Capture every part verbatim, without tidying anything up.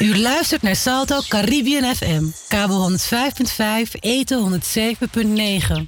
U luistert naar Salto Caribbean F M. Kabel honderdvijf komma vijf, eten honderdzeven komma negen.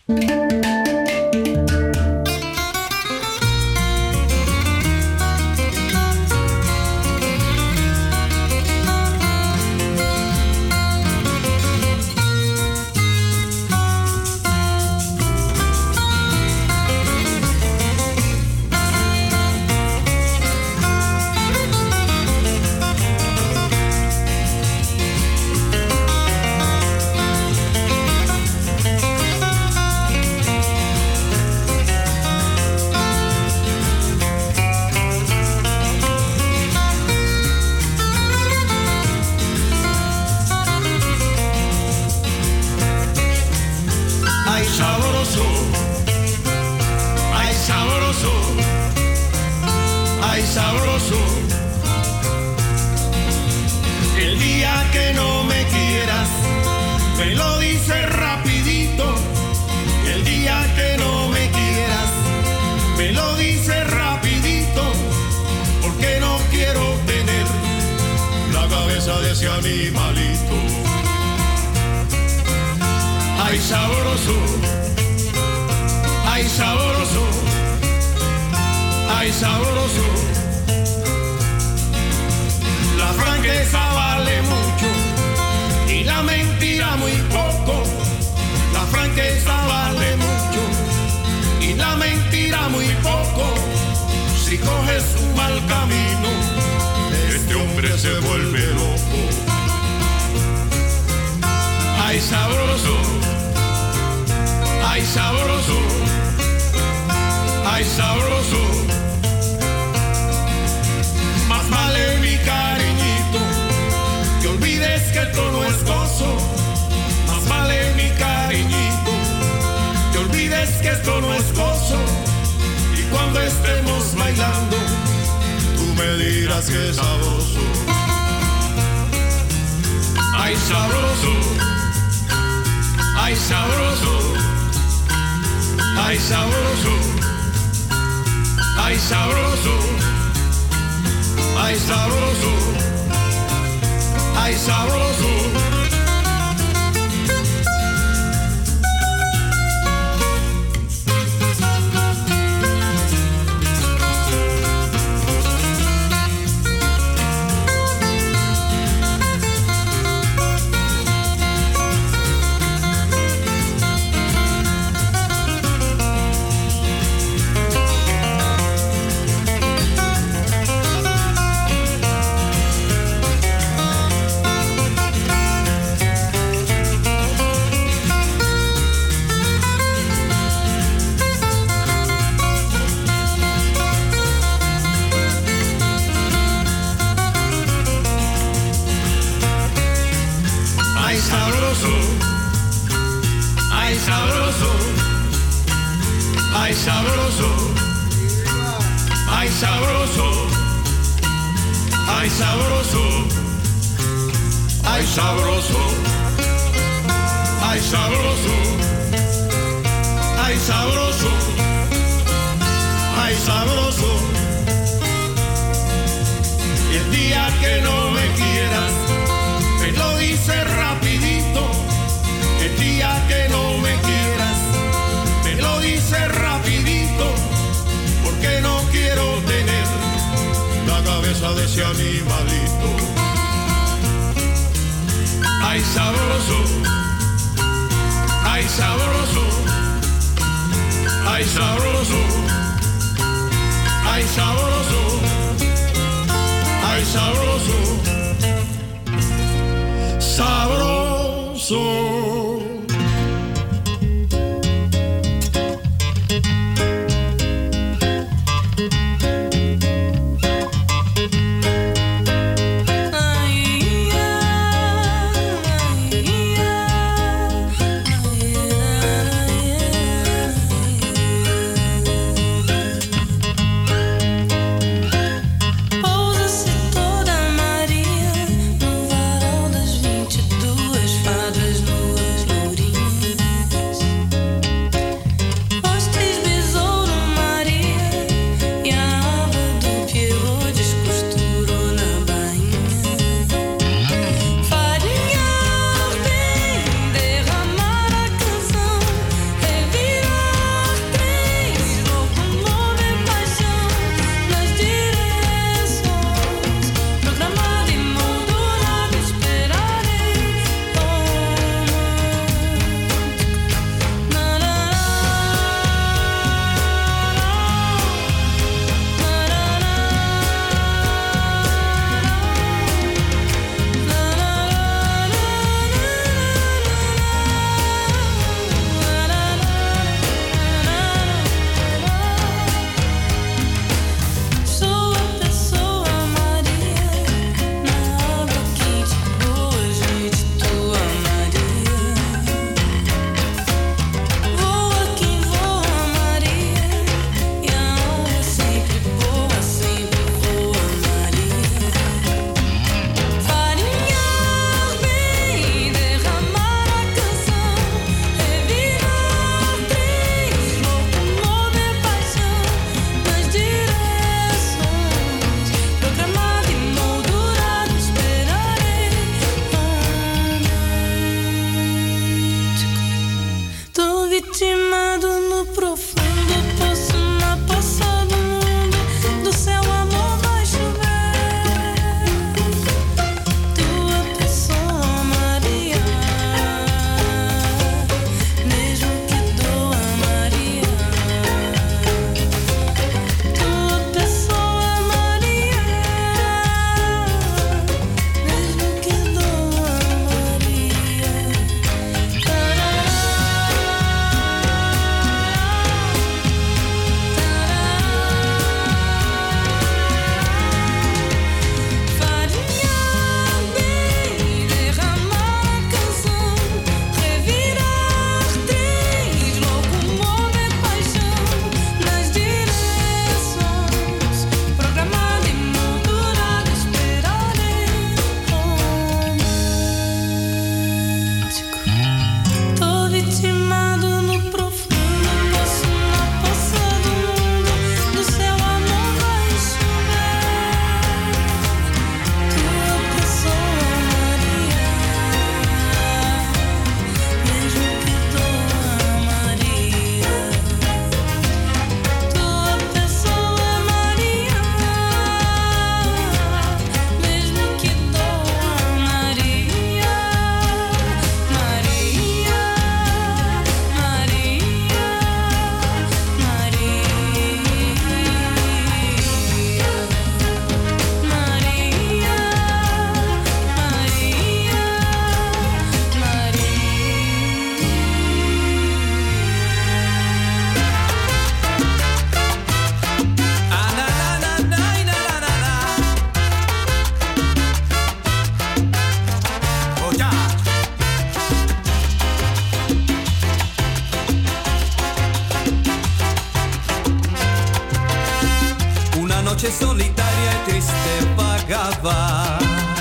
noche solitaria y triste vagaba,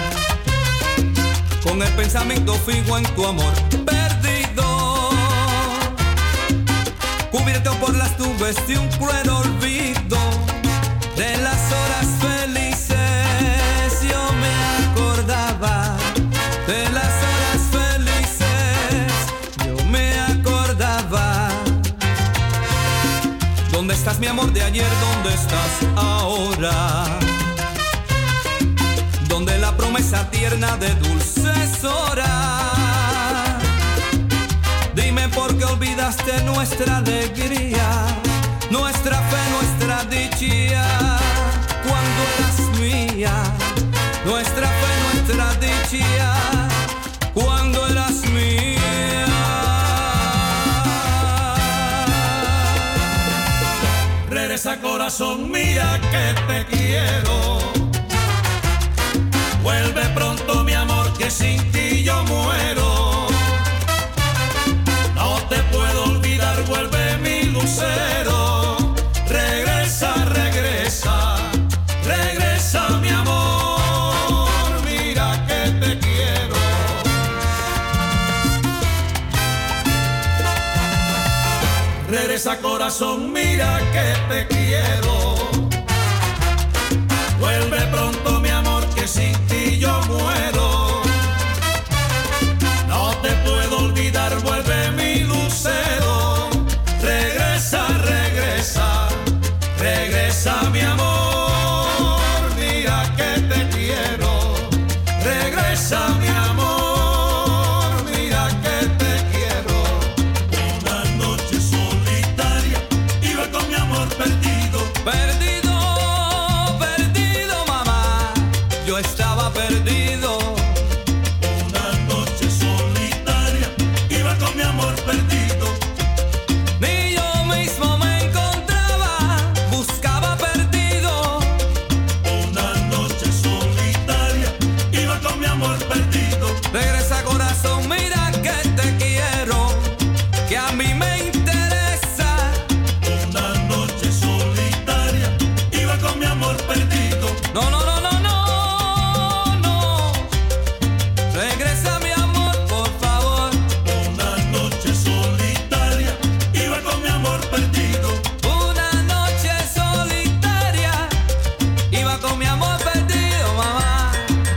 con el pensamiento fijo en tu amor perdido, cubierto por las nubes de un cruel olvido de las horas felices. Yo me acordaba de las horas felices, yo me acordaba. ¿Dónde estás, mi amor de ayer? ¿Dónde estás ahora? Donde la promesa tierna de dulces horas. Dime por qué olvidaste nuestra alegría, nuestra fe, nuestra dicha, cuando eras mía. Nuestra fe, nuestra dicha, cuando eras mía. Regresa, corazón, mira que te quiero. Vuelve pronto, mi amor, que sin ti yo muero. No te puedo olvidar, vuelve mi lucero. Regresa, regresa, regresa, mi amor, mira que te quiero. Regresa, corazón, mira que te quiero. Vuelve pronto, mi amor, que sin ti yo muero. No te puedo olvidar, vuelve mi lucero. Regresa, regresa, regresa, mi amor, mira que te quiero. Regresa, mi amor, mira que te quiero. Una noche solitaria iba con mi amor perdido. Perdido, perdido, mamá, yo estaba perdido. Una noche solitaria iba con mi amor perdido. Ni yo mismo me encontraba, buscaba perdido. Una noche solitaria iba con mi amor perdido. Regresa, corazón, mira que te quiero, que a mí me interesa. Una noche solitaria iba con mi amor perdido. No, no, no, no, no, no. Regresa, mi amor, por favor. Una noche solitaria iba con mi amor perdido. Una noche solitaria iba con mi amor perdido, mamá.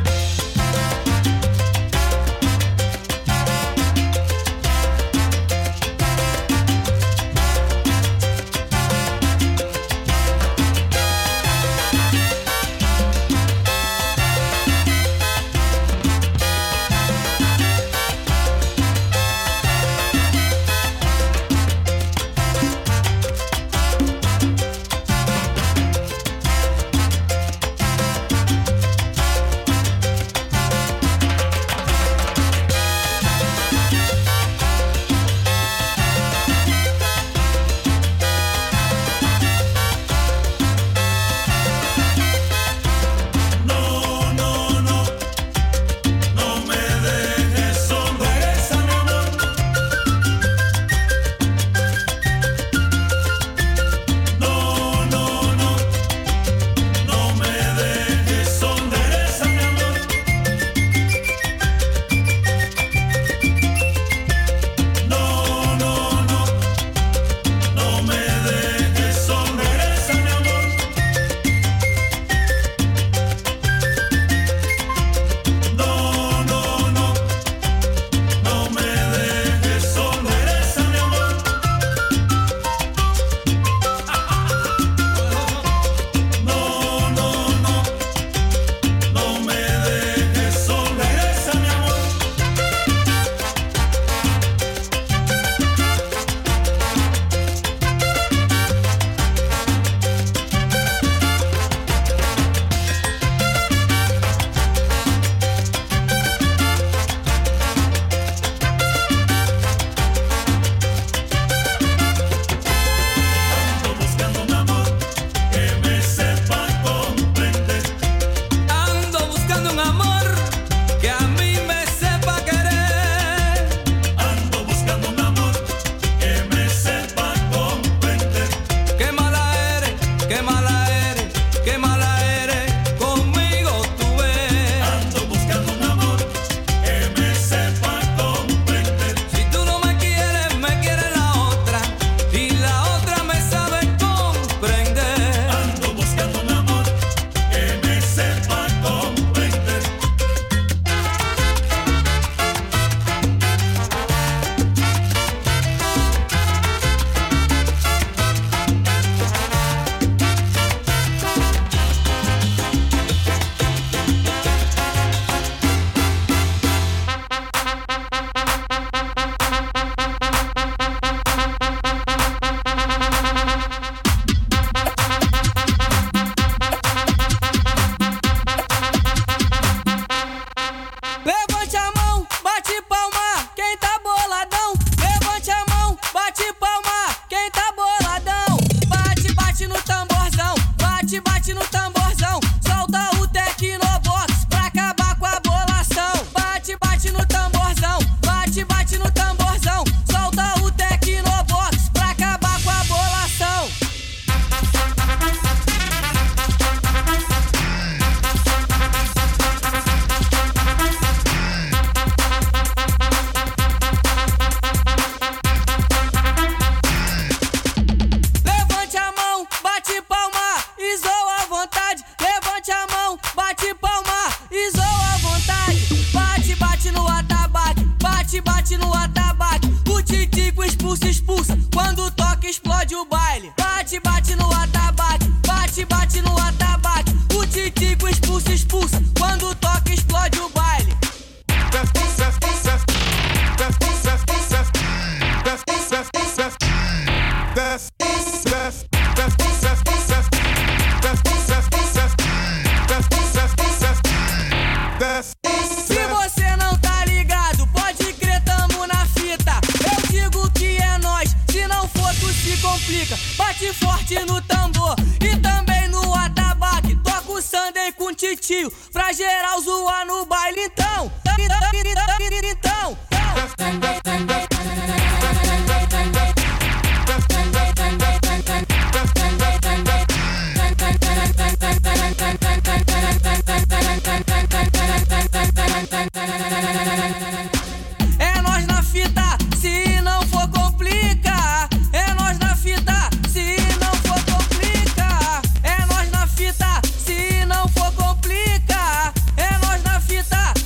No, no, no, no me dejes solo. Regresa, mi amor. No, no, no, no me dejes solo. Regresa, mi amor. No, no, no, no me dejes solo. Regresa, mi amor. No, no, no, no me dejes solo. Regresa, mi amor. No, no, no, no me dejes solo. Regresa, mi amor. Ando buscando un amor que me sepa comprender. Ando buscando un amor que a mí me sepa querer. Ando buscando un amor que me sepa comprender. Qué mala eres, qué mala eres, qué mala bate forte no tambor e também no atabaque. Toca o Sunday com titio pra geral zoar no baile então. Então. É nós na fita, se não for complica. É nós na fita, se não for complica. É nós na fita, se não for complica. É nós na fita,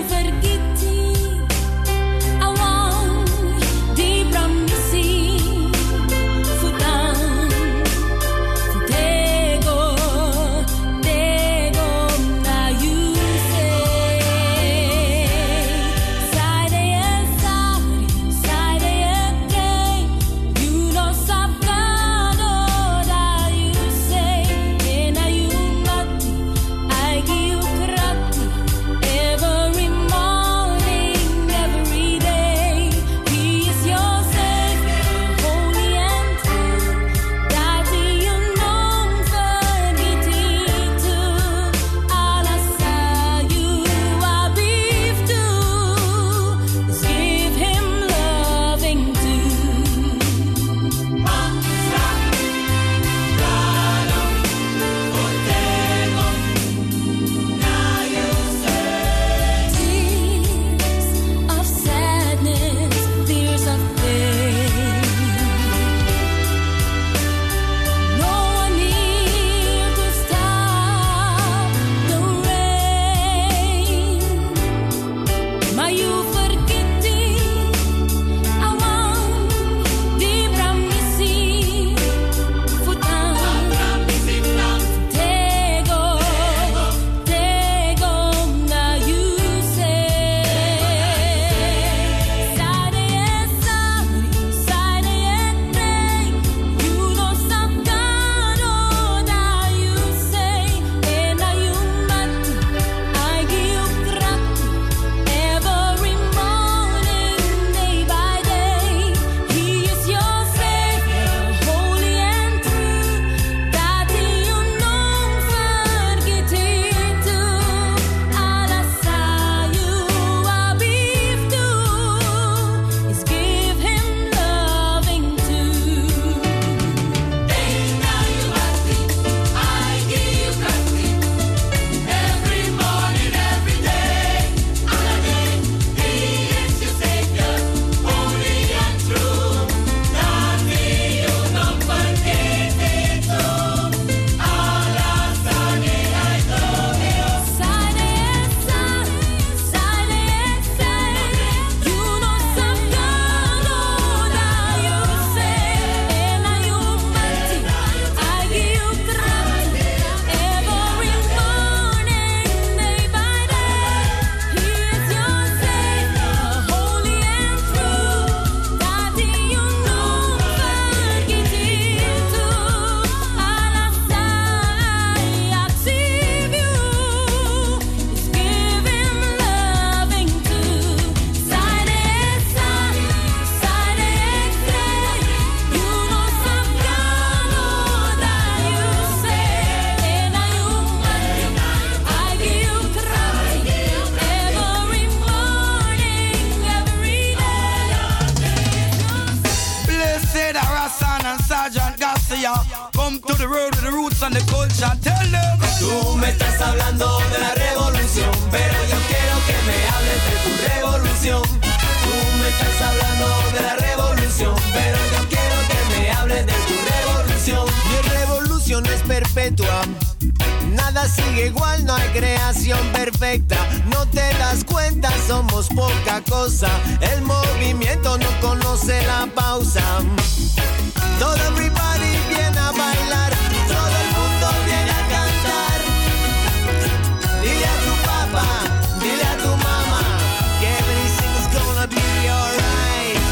and the culture. Tell them. Tú me estás hablando de la revolución, pero yo quiero que me hables de tu revolución. Tú me estás hablando de la revolución, pero yo quiero que me hables de tu revolución. Mi revolución es perpetua. Nada sigue igual, no hay creación perfecta. No te das cuenta, somos poca cosa. El movimiento no conoce la pausa. Todo everybody viene a bailar, todo el mundo viene a cantar. Dile a tu papá, dile a tu mamá, que everything's gonna be alright.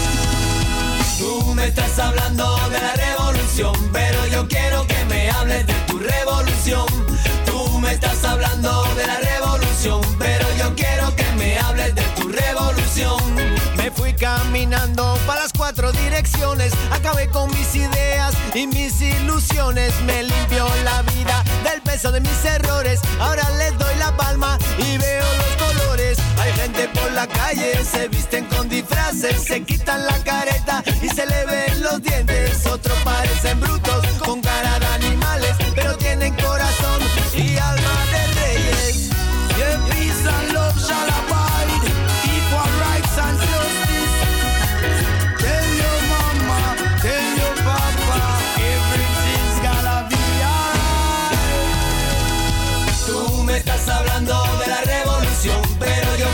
Tú me estás hablando de la revolución, pero yo quiero que me hables de tu revolución. Tú me estás hablando de la revolución, pero yo quiero que me hables de tu revolución. Me fui caminando para las cuatro direcciones, acabé con mis ideas y mis ilusiones. Me limpió la vida del peso de mis errores, ahora les doy la palma y veo los colores. Hay gente por la calle, se visten con disfraces, se quitan la careta y se le ven los dientes. Otros parecen brutos, con cara de animales, pero tienen corazón y alma de reyes. Yeah, peace and love shall abide, equal rights and justice. Tell your mama, tell your papa, everything's gonna be alright. Tú me estás hablando de la revolución, pero yo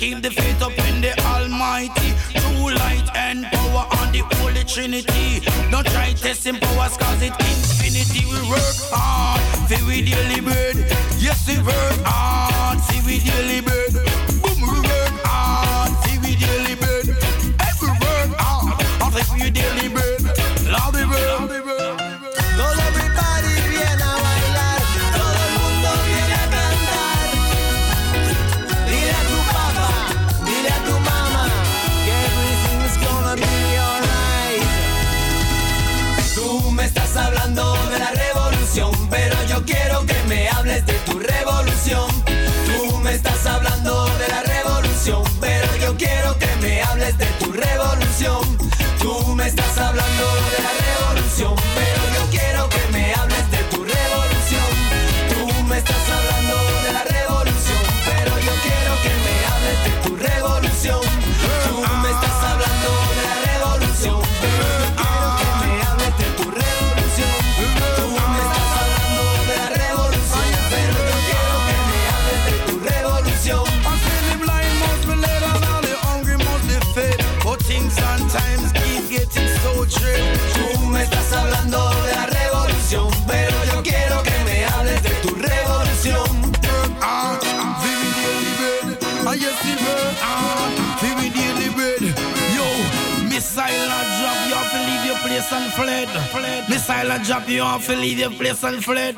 keep the faith up in the Almighty. True light and power on the Holy Trinity. Don't try testing powers cause it infinity. We work hard, see we daily bread. Yes, we work hard, see we daily bread. Boom, we work hard, see we daily bread. Hey, we work hard, I'll take we daily bread. Love the bread, love the bread. Todo everybody viene a bailar, todo el mundo viene a cantar. Dile a tu papá, dile a tu mamá, que everything's gonna be alright. Tú me estás hablando de la revolución, pero yo quiero que me hables de tu revolución. Tú me estás hablando de la revolución, pero yo quiero que me hables de tu revolución. Tú me estás hablando de la revolución, pero yo quiero que me hables de tu revolución. Tú me estás hablando de la revolución, pero yo quiero que me hables de tu revolución. Tú me estás hablando de la revolución, pero yo quiero que me hables de tu revolución. Tú me estás hablando de la revolución, pero yo quiero que me hables de tu revolución. I say the blind must be led and all the hungry must be fed. But things sometimes keep getting so true. Tú me estás hablando de la revolución, pero yo quiero que me hables de tu revolución. Ah, vivi daily bread. Ah, yes, the bread. Ah, vivi daily bread. Yo, missile a drop, you have to leave your place and fled. fled. Missile a drop, you have to leave your place and fled.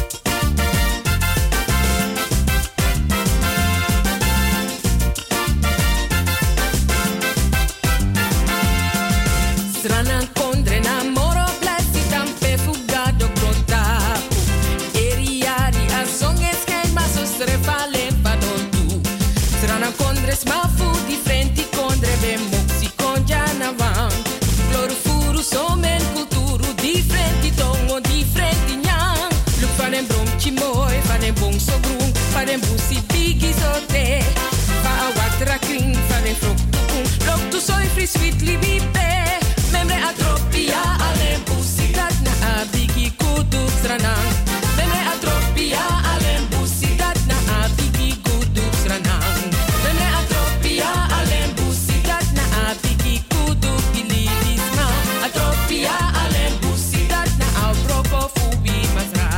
Strana condre namoro plassi tampe fugado contapo. Eriari a song es ma so strefale padon tu. Strana condre smafu di frenti condre be moxi congiana van. Flor furu somen kulturu di frenti tongo di frenti nyang. Look fanen brom chimoy fanen bong so grung fanen busi bigi sote. Fa a watra kring fanen frok tukung. Lok tu soy free sweet libipe. Memre atropia ale busitat na abigi kudu strana. Memre atropia ale busitat na abigi kudu strana. Memre atropia ale busitat na abigi kudu gilidisma. Atropia ale busitat na apropo fubi masra.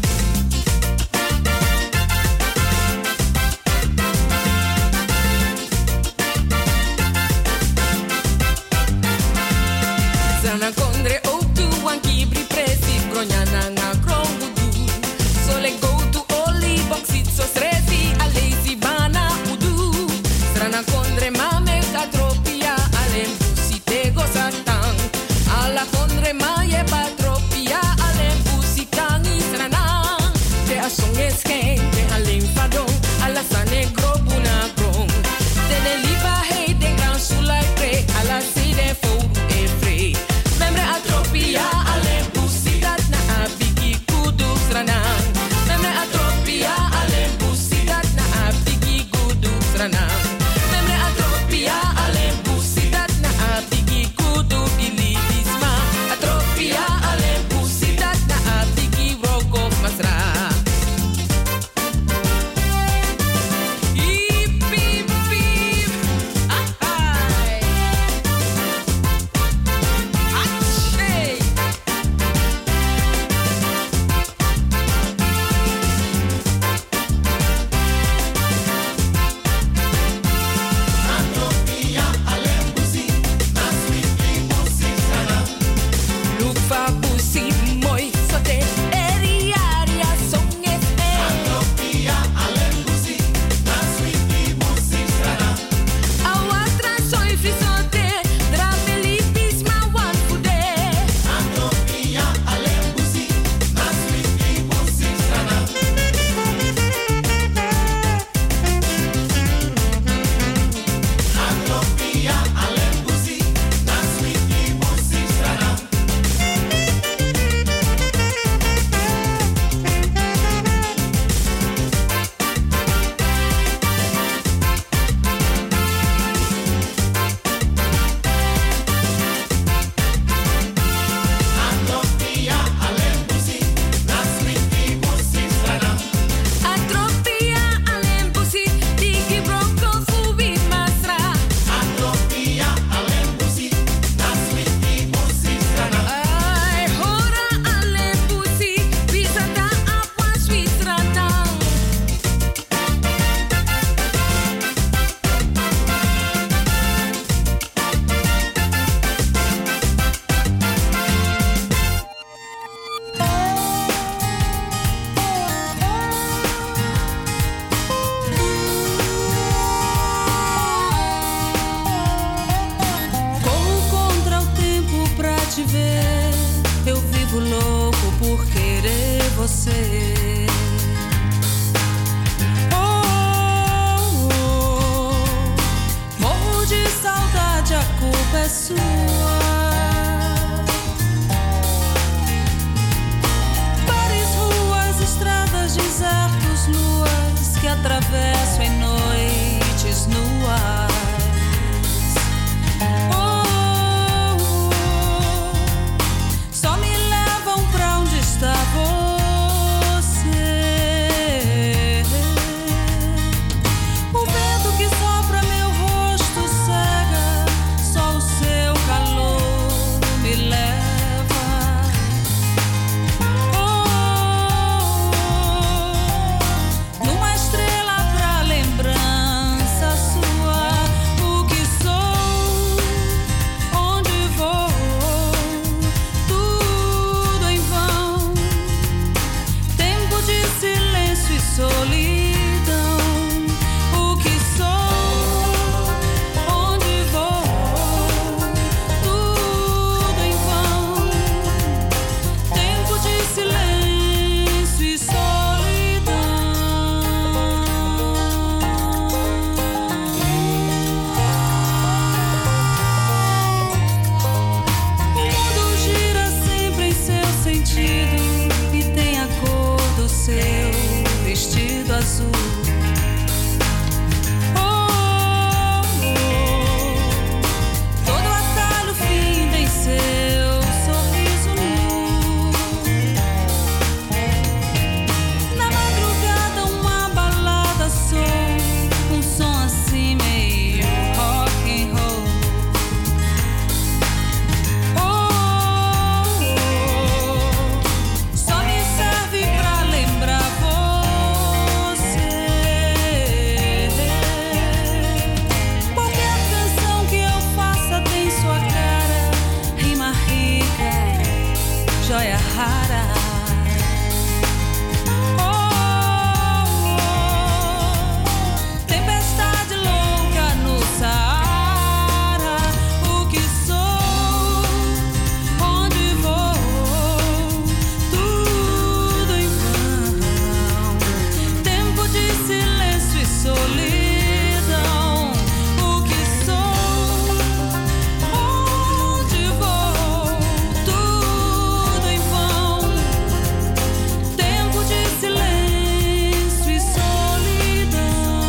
Strana condre o tu anki bri presi grognana nga krongudu. Sole go to oli boxit so stresi a lazy bana udu. Strana condre mame katropia ale busi te gozatang. Alla condre maye patropia ale busi tangi strana. Te a song esken te a limfadon alla sane grobuna grong. Te ne liba hey de gran sulai pre alla side foru e free. Membre te ver, eu vivo louco por querer você. Oh, oh, oh. Morro de saudade, a culpa é sua. Bares, ruas, estradas, desertos, luas que atravesso em noites nuas. O vento que sopra meu rosto cega, só o seu calor me leva. Oh, numa estrela pra lembrança sua, o que sou, onde vou, tudo em vão. Tempo de silêncio e solidão. O que sou, onde vou, tudo em vão. Tempo de silêncio e solidão. O mundo gira sempre em seu sentido e tem a cor do seu vestido azul. Oh, oh, todo atalho finda em seu sorriso nu. Na madrugada uma balada soa, um som assim meio rock and roll. Oh, oh, só me serve pra lembrar você. Qualquer canção que eu faça tem sua cara, rima rica, joia rara. Oh, oh, tempestade louca no Saara. O que sou, onde vou, tudo em vão. Tempo de silêncio e solidão. O que sou, onde vou, tudo em vão. Tempo de silêncio e solidão.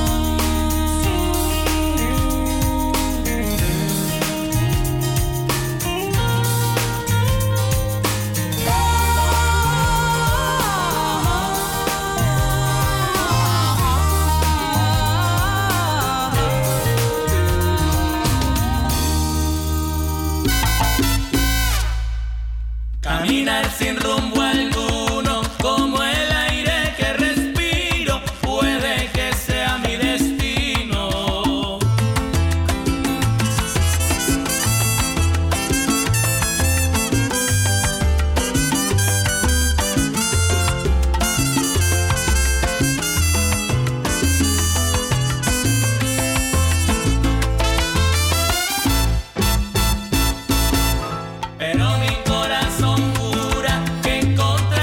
Caminar sin rumbo alguno, como el aire que respiro, puede que sea mi destino. Pero mi corazón jura que encontraré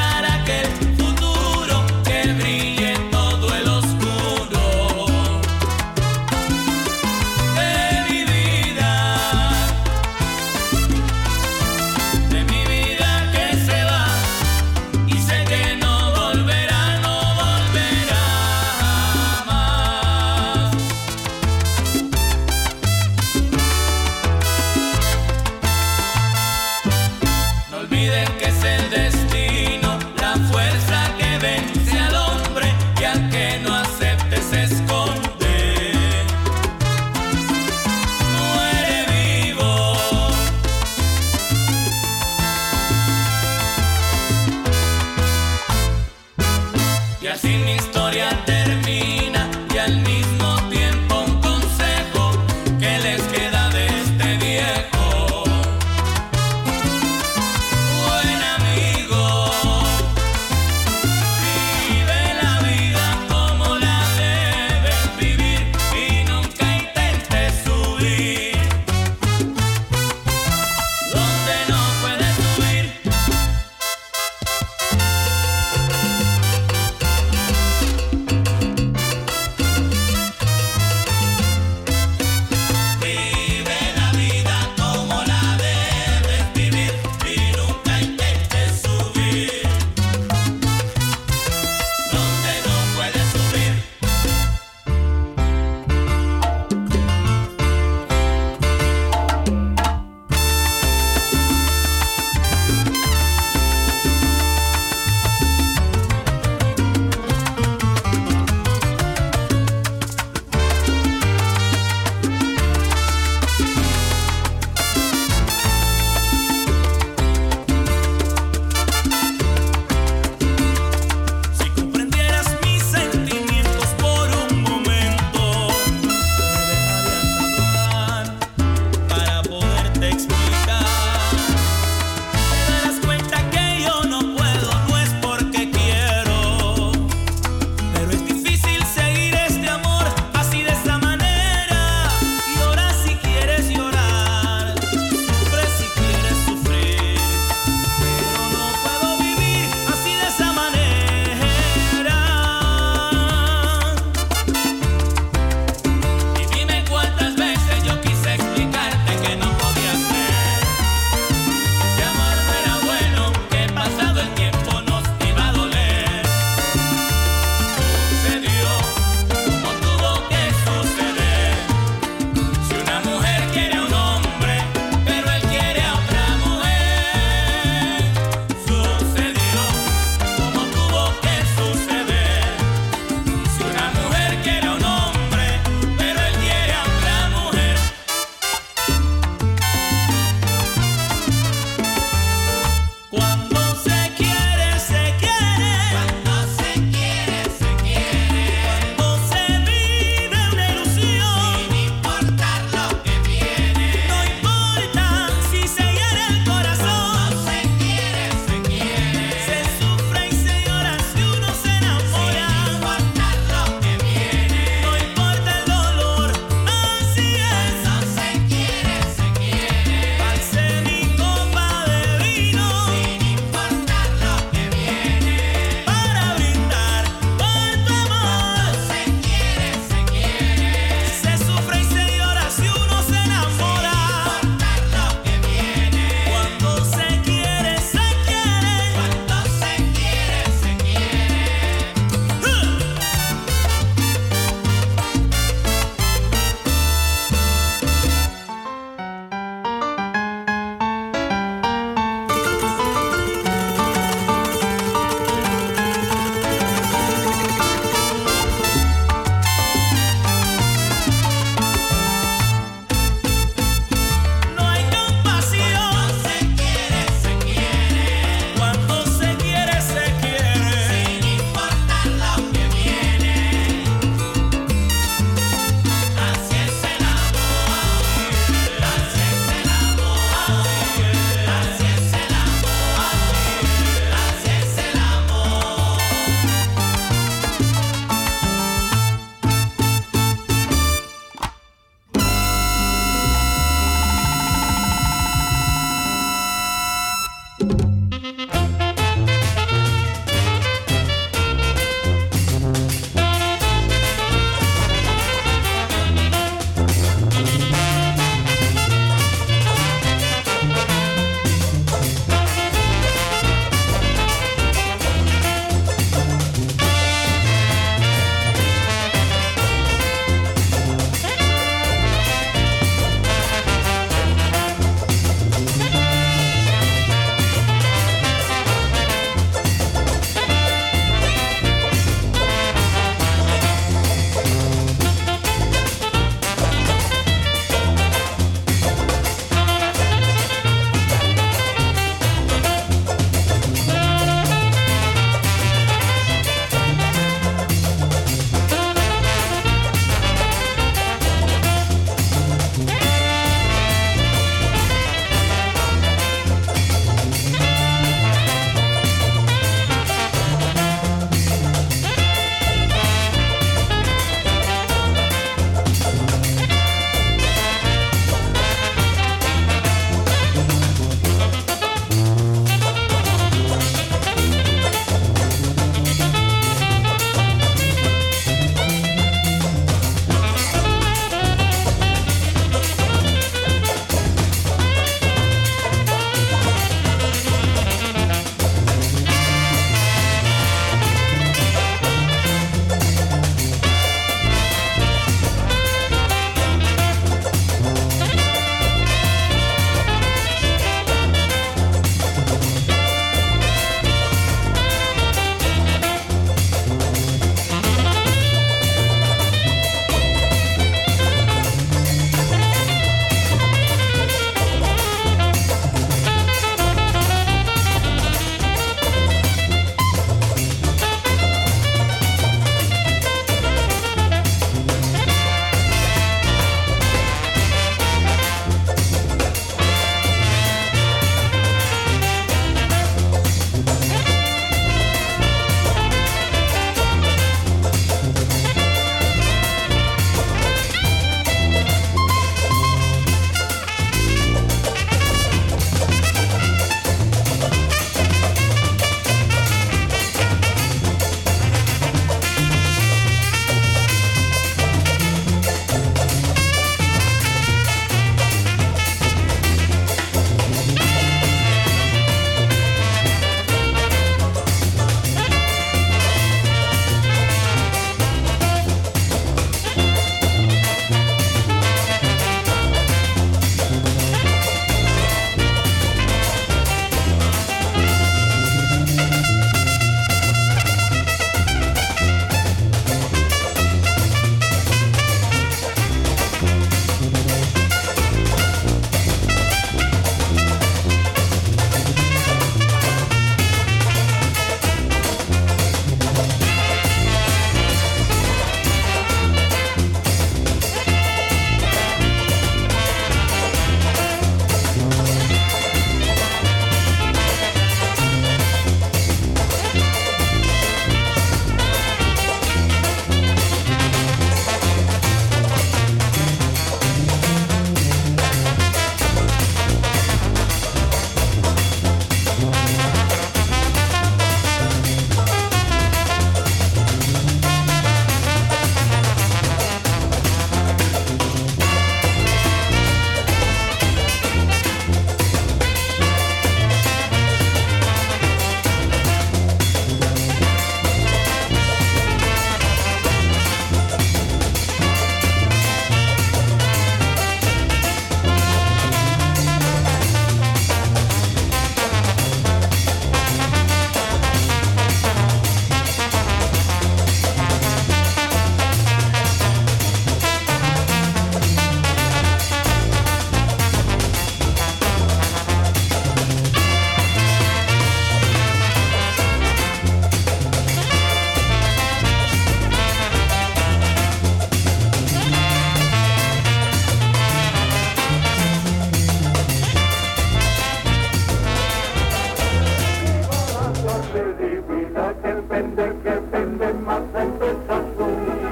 pende, che pende, ma sempre sta su.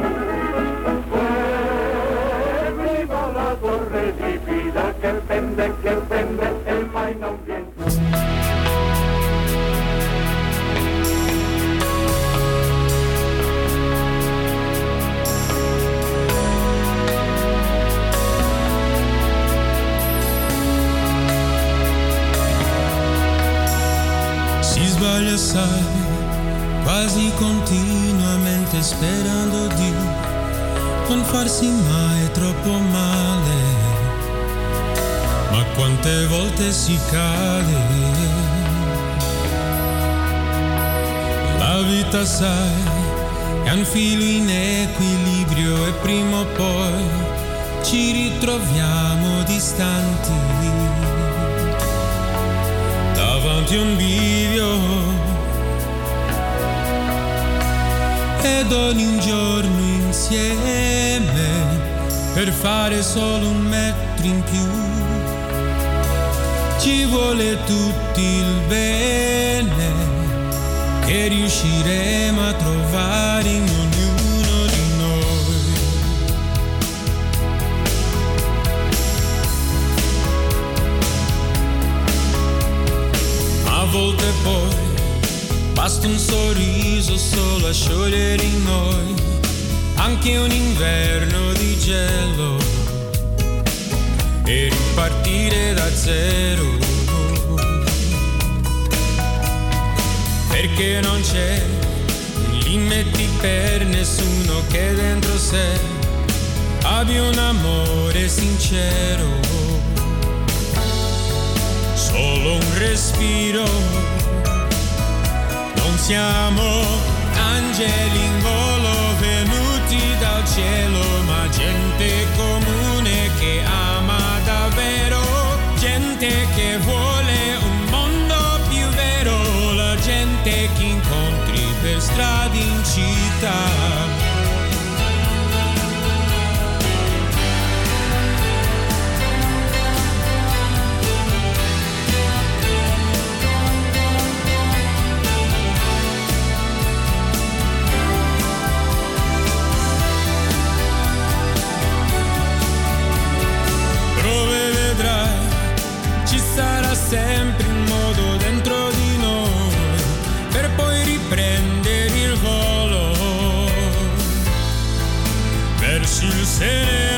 E viva la torre di Pisa, che pende, che pende, e mai non viene. Sbaglia sai, quasi continuamente sperando di non farsi mai troppo male, ma quante volte si cade. La vita sai, è un filo in equilibrio e prima o poi ci ritroviamo distanti davanti a un bivio, ed ogni giorno insieme per fare solo un metro in più ci vuole tutti il bene che riusciremo a trovare in ognuno di noi. A volte poi basta un sorriso solo a sciogliere in noi anche un inverno di gelo e ripartire da zero, perché non c'è limiti per nessuno che dentro sé abbia un amore sincero, solo un respiro. Non siamo angeli in volo venuti dal cielo, ma gente comune che ama davvero, gente che vuole un mondo più vero, la gente che incontri per strade in città. Sarà sempre un modo dentro di noi per poi riprendere il volo verso il sereno.